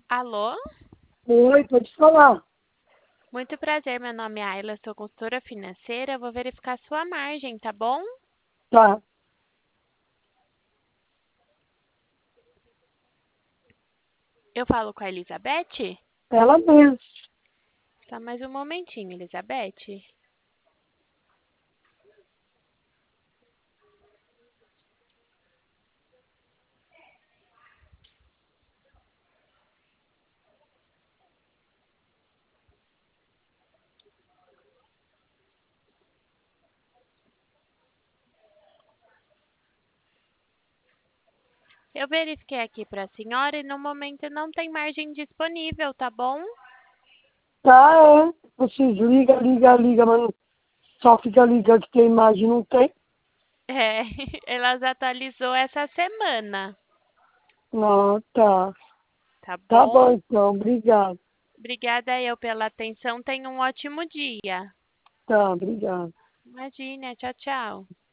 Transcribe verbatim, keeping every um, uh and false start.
Alô? Oi, pode falar. Muito prazer, meu nome é Ayla, sou consultora financeira. Eu vou verificar sua margem, tá bom? Tá, Eu falo com a Elizabeth? ela mesmo. Só mais um momentinho, Elizabeth. Eu verifiquei aqui para a senhora e no momento não tem margem disponível, tá bom? Tá, é. Vocês ligam, ligam, ligam, mas não- só fica ligando que tem imagem, não tem. É, elas atualizou essa semana, Não, tá. tá Tá bom? bom, então. Obrigado. Obrigada eu pela atenção. Tenha um ótimo dia. Tá, obrigado. Imagina, tchau, tchau.